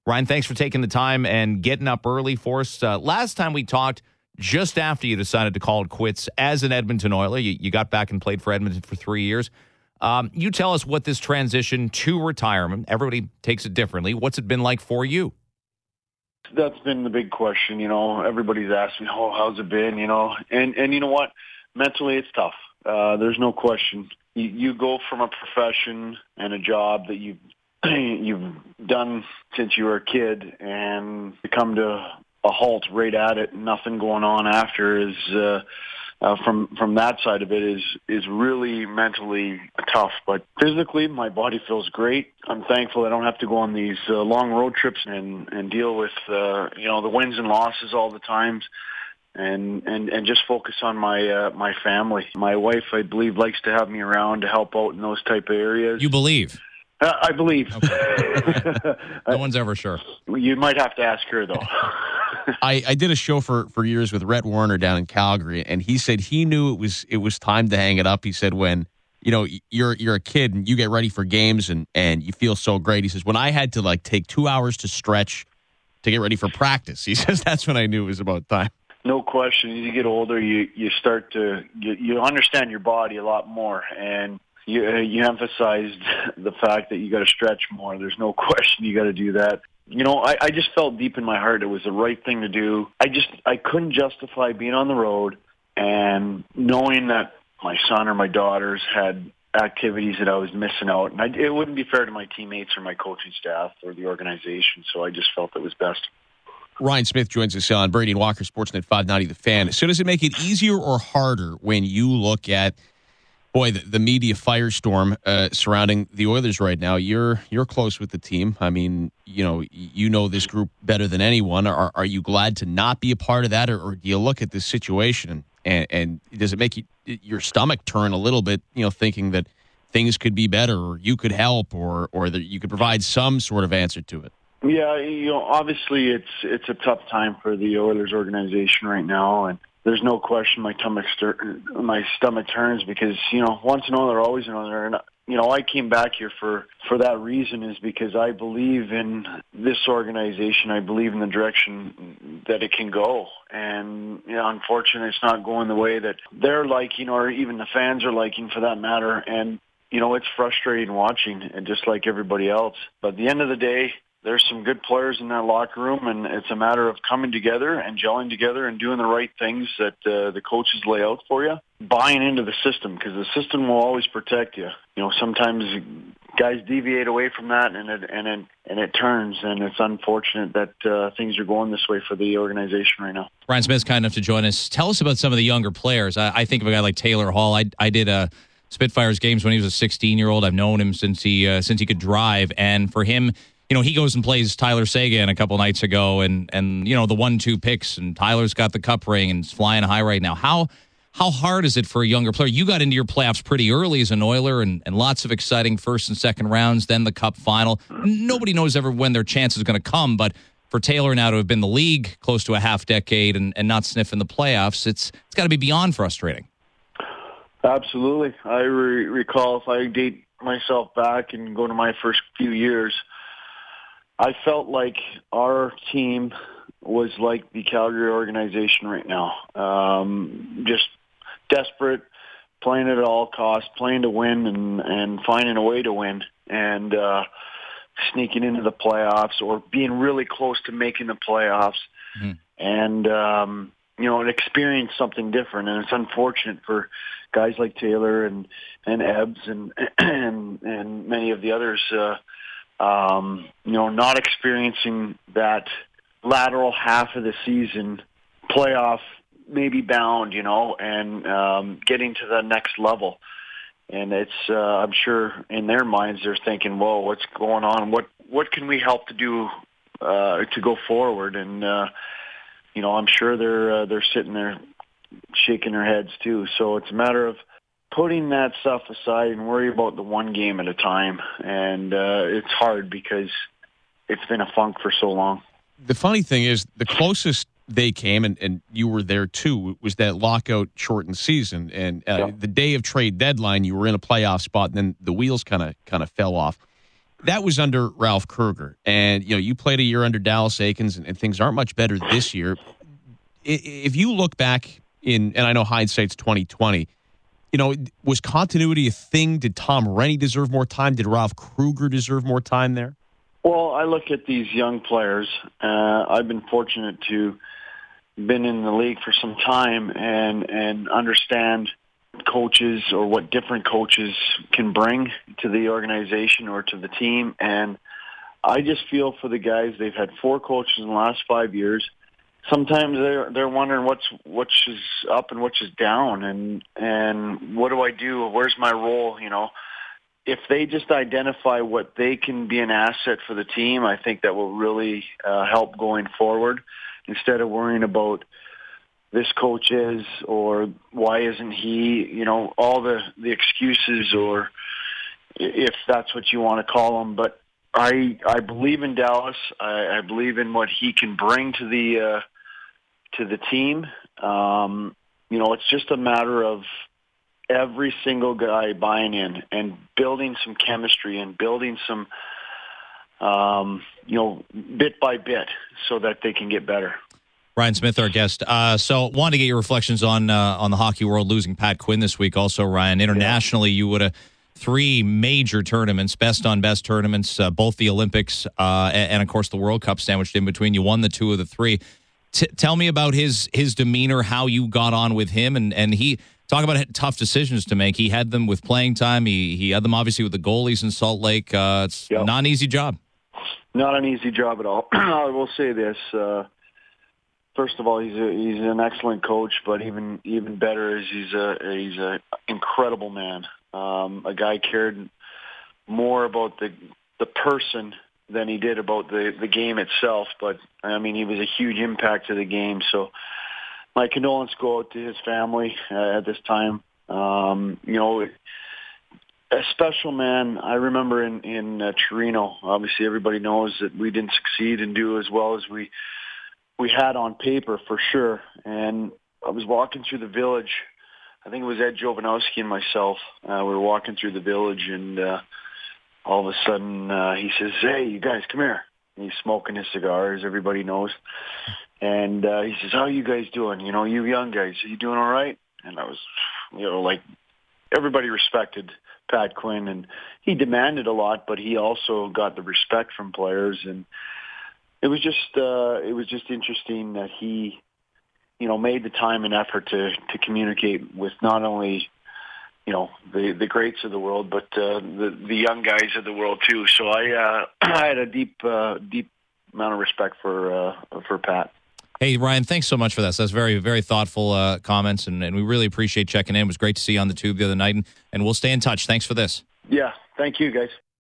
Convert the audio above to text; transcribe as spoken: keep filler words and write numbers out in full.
Ryan, thanks for taking the time and getting up early for us. Uh, last time we talked, just after you decided to call it quits as an Edmonton Oiler, you, you got back and played for Edmonton for three years. Um, you tell us what this transition to retirement, everybody takes it differently. What's it been like for you? That's been the big question. You know, everybody's asked me, oh, how's it been? You know, and, and you know what? Mentally, it's tough. Uh, there's no question. You, you go from a profession and a job that you've, you've done since you were a kid, and you come to a halt right at it. Nothing going on after is, uh, uh, from from that side of it is is really mentally tough. But physically, my body feels great. I'm thankful I don't have to go on these uh, long road trips and and deal with uh, you know the wins and losses all the times. And, and, and just focus on my uh, my family. My wife, I believe, likes to have me around to help out in those type of areas. You believe? Uh, I believe. Okay. No one's ever sure. You might have to ask her, though. I, I did a show for, for years with Rhett Warner down in Calgary, and he said he knew it was it was time to hang it up. He said when you know you're you're a kid and you get ready for games and, and you feel so great. He says when I had to like take two hours to stretch to get ready for practice, he says that's when I knew it was about time. No question. As you get older, you you start to you, you understand your body a lot more, and you uh, you emphasized the fact that you got to stretch more. There's no question you got to do that. You know, I, I just felt deep in my heart it was the right thing to do. I just I couldn't justify being on the road and knowing that my son or my daughters had activities that I was missing out, and I, it wouldn't be fair to my teammates or my coaching staff or the organization. So I just felt it was best. Ryan Smith joins us on Brady and Walker, Sportsnet five ninety The Fan. So does it make it easier or harder when you look at, boy, the, the media firestorm uh, surrounding the Oilers right now? You're you're close with the team. I mean, you know, you know this group better than anyone. Are are you glad to not be a part of that, or, or do you look at this situation and, and does it make you, your stomach turn a little bit, you know, thinking that things could be better or you could help or, or that you could provide some sort of answer to it? Yeah, you know, obviously it's it's a tough time for the Oilers organization right now, and there's no question my stomach stir- my stomach turns because you know once an Oiler, always an Oiler, and you know I came back here for for that reason is because I believe in this organization. I believe in the direction that it can go, and you know, unfortunately, it's not going the way that they're liking, or even the fans are liking, for that matter. And you know, it's frustrating watching, and just like everybody else. But at the end of the day, there's some good players in that locker room, and it's a matter of coming together and gelling together and doing the right things that uh, the coaches lay out for you, buying into the system, because the system will always protect you. You know, sometimes guys deviate away from that, and it and it and it turns, and it's unfortunate that uh, things are going this way for the organization right now. Ryan Smith's kind enough to join us. Tell us about some of the younger players. I, I think of a guy like Taylor Hall. I I did a Spitfires games when he was a sixteen-year-old. I've known him since he uh, since he could drive, and for him, you know, he goes and plays Tyler Seguin a couple nights ago, and and you know the one two picks, and Tyler's got the cup ring and is flying high right now. How how hard is it for a younger player? You got into your playoffs pretty early as an Oiler, and, and lots of exciting first and second rounds, then the cup final. Nobody knows ever when their chance is going to come, but for Taylor now to have been in the league close to a half decade and, and not sniffing the playoffs, it's it's got to be beyond frustrating. Absolutely. I re- recall if I date myself back and go to my first few years, I felt like our team was like the Calgary organization right now. Um, just desperate, playing it at all costs, playing to win and, and finding a way to win, and uh, sneaking into the playoffs or being really close to making the playoffs. Mm-hmm. And, um, you know, and experience something different. And it's unfortunate for guys like Taylor and, and Ebbs and, and, and many of the others, uh, Um, you know, not experiencing that lateral half of the season, playoff maybe bound, you know, and um, getting to the next level. And it's, uh, I'm sure in their minds they're thinking, whoa, what's going on? What what can we help to do uh, to go forward? And, uh, you know, I'm sure they're uh, they're sitting there shaking their heads too. So it's a matter of putting that stuff aside and worry about the one game at a time. And uh, it's hard because it's been a funk for so long. The funny thing is the closest they came, and, and you were there too, was that lockout shortened season. And uh, yeah. the day of trade deadline, you were in a playoff spot, and then the wheels kind of kind of fell off. that was under Ralph Kruger. And, you know, you played a year under Dallas Eakins, and, and things aren't much better this year. If you look back in, and I know hindsight's twenty twenty, you know, was continuity a thing? Did Tom Rennie deserve more time? Did Ralph Kruger deserve more time there? Well, I look at these young players. Uh, I've been fortunate to been in the league for some time and, and understand coaches or what different coaches can bring to the organization or to the team. And I just feel for the guys, they've had four coaches in the last five years. Sometimes they're they're wondering what's which is up and which is down, and and what do I do? Where's my role? You know, if they just identify what they can be an asset for the team, I think that will really uh, help going forward. Instead of worrying about this coach is or why isn't he? You know, all the the excuses, or if that's what you want to call them. But I I believe in Dallas. I, I believe in what he can bring to the uh, to the team. Um, you know, it's just a matter of every single guy buying in and building some chemistry and building some, um, you know, bit by bit, so that they can get better. Ryan Smith, our guest. Uh, so, wanted to get your reflections on uh, on the hockey world losing Pat Quinn this week. Also, Ryan, internationally, yeah. you would have three major tournaments, best on best tournaments, uh, both the Olympics uh, and, and, of course, the World Cup sandwiched in between. You won the two of the three. T- tell me about his his demeanor, how you got on with him, and and he talk about tough decisions to make. He had them with playing time. He he had them obviously with the goalies in Salt Lake. Uh, it's yep. not an easy job. Not an easy job at all. I will say this. Uh, first of all, he's a, he's an excellent coach, but even even better is he's a he's a incredible man. Um, a guy cared more about the the person than he did about the, the game itself. But, I mean, he was a huge impact to the game. So my condolences go out to his family uh, at this time. Um, you know, a special man. I remember in, in uh, Torino, obviously everybody knows that we didn't succeed and do as well as we we had on paper for sure. And I was walking through the village. I think it was Ed Jovanovski and myself. Uh, we were walking through the village, and uh, all of a sudden, uh, he says, "Hey, you guys, come here." And he's smoking his cigar, as everybody knows. And uh, he says, "How are you guys doing? You know, you young guys, are you doing all right?" And I was, you know, like, everybody respected Pat Quinn, and he demanded a lot, but he also got the respect from players. And it was just, uh, it was just interesting that he, you know, made the time and effort to to communicate with not only, you know, the, the greats of the world, but uh, the the young guys of the world too. So I uh, I had a deep uh, deep amount of respect for uh, for Pat. Hey Ryan, thanks so much for that. So that's very very thoughtful uh, comments, and, and we really appreciate checking in. It was great to see you on the tube the other night, and, and we'll stay in touch. Thanks for this. Yeah, thank you guys.